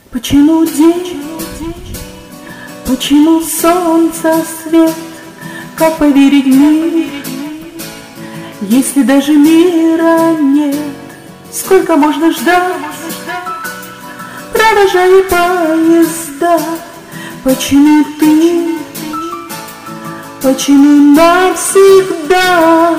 Почему день, почему солнце свет, как поверить в мир, если даже мира нет? Сколько можно ждать, провожая поезда? Почему ты, почему навсегда?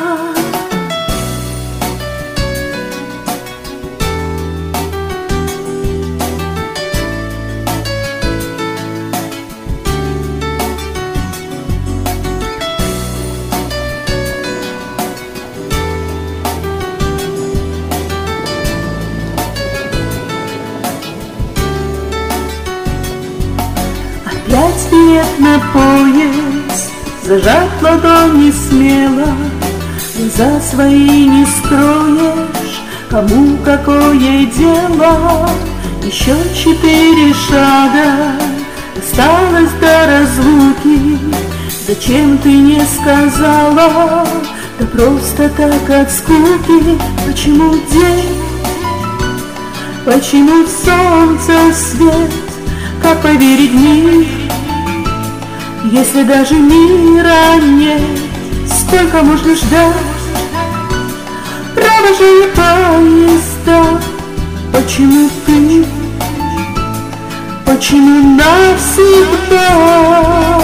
Опять билет на поезд, зажат ладони смело, глаза свои не скроешь, кому какое дело. Еще 4 шага, осталось до разлуки. Зачем ты не сказала? Да просто так от скуки. Почему день, почему солнце свет? Как поверить в мир, если даже мира нет? Сколько можно ждать, провожая поезда? Почему ты, почему навсегда?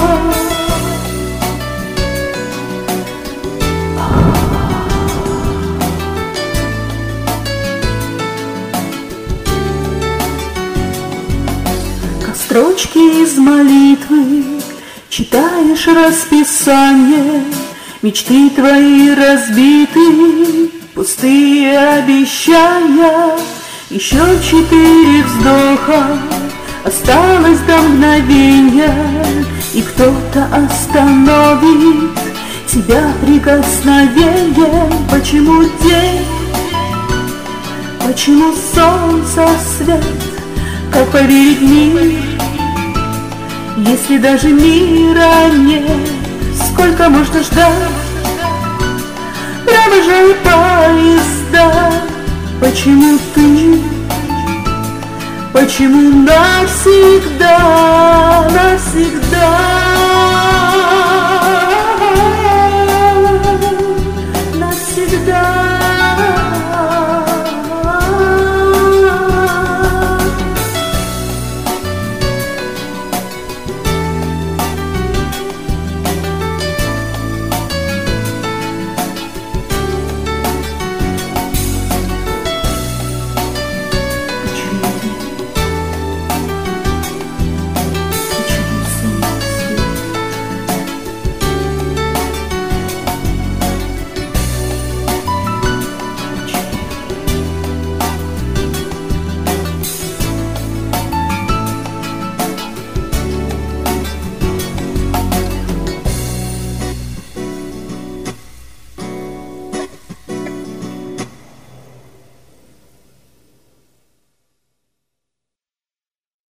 Строчки из молитвы, читаешь расписание, мечты твои разбиты, пустые обещания. Еще 4 вздоха, осталось до мгновения, и кто-то остановит тебя прикосновением. Почему день, почему солнце свет? Как поверить в мир, если даже мира нет? Сколько можно ждать, провожая поезда? Почему ты, почему навсегда, навсегда?